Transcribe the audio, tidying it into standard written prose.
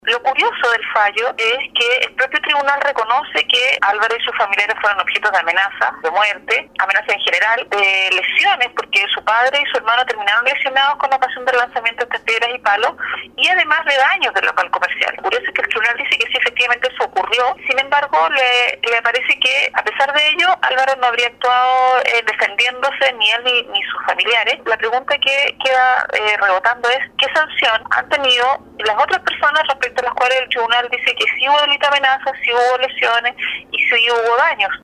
Lo curioso del fallo es que el propio tribunal reconoce que Álvaro y sus familiares fueron objetos de amenaza, de muerte, amenaza en general, de lesiones, porque su padre y su hermano terminaron lesionados con ocasión del lanzamiento de piedras y palos, y además de daños del local comercial. Lo curioso es que el tribunal dice que sí, efectivamente eso ocurrió, sin embargo le parece que a pesar de ello Álvaro no habría actuado defendiéndose, ni él ni sus familiares. La pregunta que queda rebotando es ¿qué sanción han tenido las otras personas respecto a las cuales el tribunal dice que sí hubo delito de amenaza, sí hubo lesiones y sí hubo daños?